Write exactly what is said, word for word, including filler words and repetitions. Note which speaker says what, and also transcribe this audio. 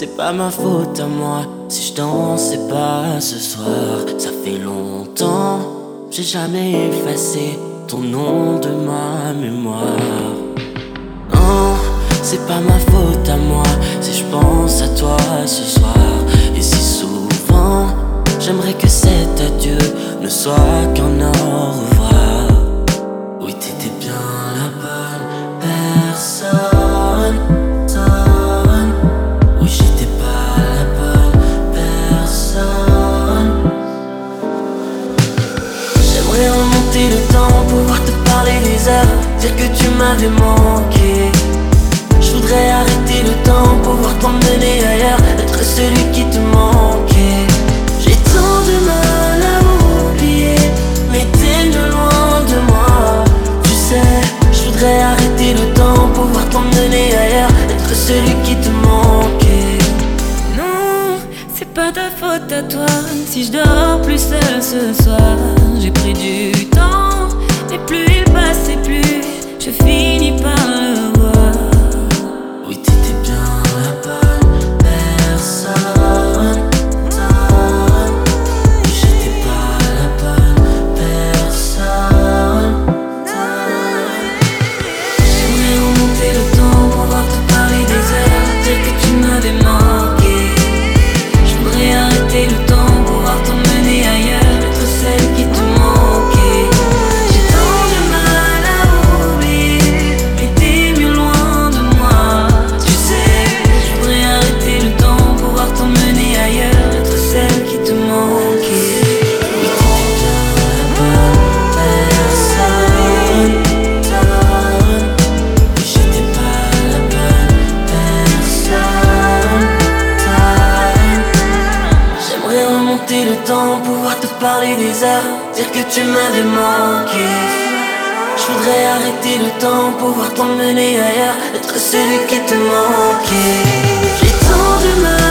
Speaker 1: c'est pas ma faute à moi si je dansais pas ce soir. Ça fait longtemps, j'ai jamais effacé ton nom de ma mémoire. Non, c'est pas ma faute à moi si je pense à toi ce soir. Et si souvent, j'aimerais que cet adieu ne soit qu'un au revoir. Oui, t'étais bien la bonne personne. Oui, j'étais pas la bonne personne. J'aimerais remonter le temps, pouvoir te parler des heures, dire que tu m'avais manqué. Je voudrais arrêter le temps, pouvoir t'emmener ailleurs, être celui qui te manquait. J'ai tant de mal à oublier, mais t'es de loin de moi. Tu sais, je voudrais arrêter le temps, pouvoir t'emmener ailleurs, être celui qui te manquait.
Speaker 2: Non, c'est pas ta faute à toi si je dors plus seul ce soir. J'ai pris du temps, mais plus il passe et plus je finis par le voir.
Speaker 1: Oui, t'étais bien la bonne personne. Oui, j'étais pas la bonne personne.
Speaker 2: J'aimerais remonter le temps, pouvoir te parler des heures, dire que tu m'avais manqué. Je voudrais arrêter le temps, pouvoir t'emmener ailleurs, être celle qui te manquait. J'ai tant de mal à oublier, mais t'es mieux loin de moi. Tu sais, je voudrais arrêter le temps, pouvoir t'emmener ailleurs, être celle qui te manquait.
Speaker 1: Oui, t'étais bien la bonne personne. Oui, j'étais pas la bonne personne. J'aimerais remonter le temps, pouvoir te parler des heures, dire que tu m'avais manqué. Je voudrais arrêter le temps, pouvoir t'emmener ailleurs, être celui qui te manquait. J'ai tant de mal